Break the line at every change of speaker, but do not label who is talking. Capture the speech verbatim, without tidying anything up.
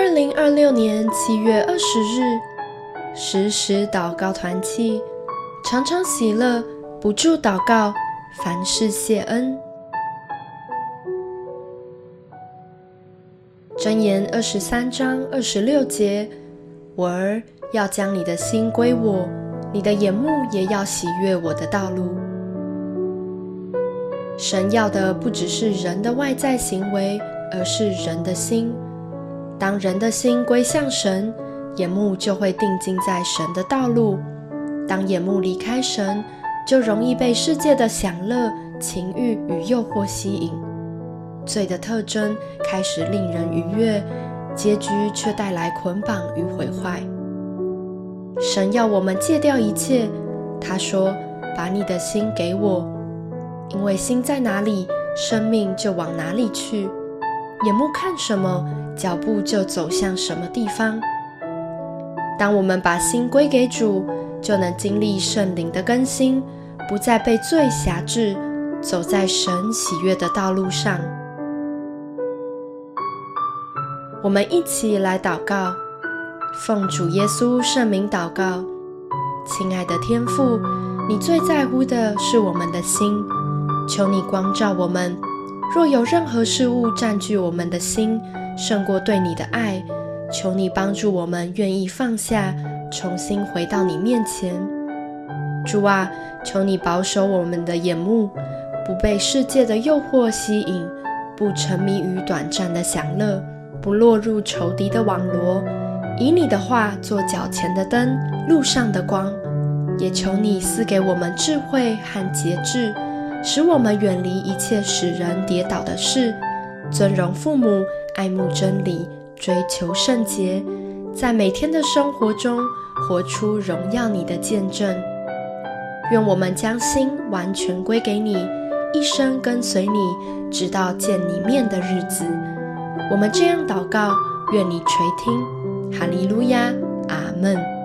二零二六年七月二十日，时时祷告团契，常常喜乐，不住祷告，凡事谢恩。箴言二十三章二十六节，我儿，要将你的心归我，你的眼目也要喜悦我的道路。神要的不只是人的外在行为，而是人的心。当人的心归向神，眼目就会定睛在神的道路。当眼目离开神，就容易被世界的享乐、情欲与诱惑吸引。罪的特征开始令人愉悦，结局却带来捆绑与毁坏。神要我们戒掉一切，他说：把你的心给我，因为心在哪里，生命就往哪里去。眼目看什么，脚步就走向什么地方。当我们把心归给主，就能经历圣灵的更新，不再被罪辖制，走在神喜悦的道路上。我们一起来祷告，奉主耶稣圣名祷告。亲爱的天父，你最在乎的是我们的心，求你光照我们，若有任何事物占据我们的心，胜过对你的爱，求你帮助我们愿意放下，重新回到你面前。主啊，求你保守我们的眼目，不被世界的诱惑吸引，不沉迷于短暂的享乐，不落入仇敌的网罗，以你的话做脚前的灯，路上的光。也求你赐给我们智慧和节制，使我们远离一切使人跌倒的事，尊荣父母，爱慕真理，追求圣洁，在每天的生活中活出荣耀你的见证。愿我们将心完全归给你，一生跟随你，直到见你面的日子。我们这样祷告，愿你垂听。哈利路亚，阿们。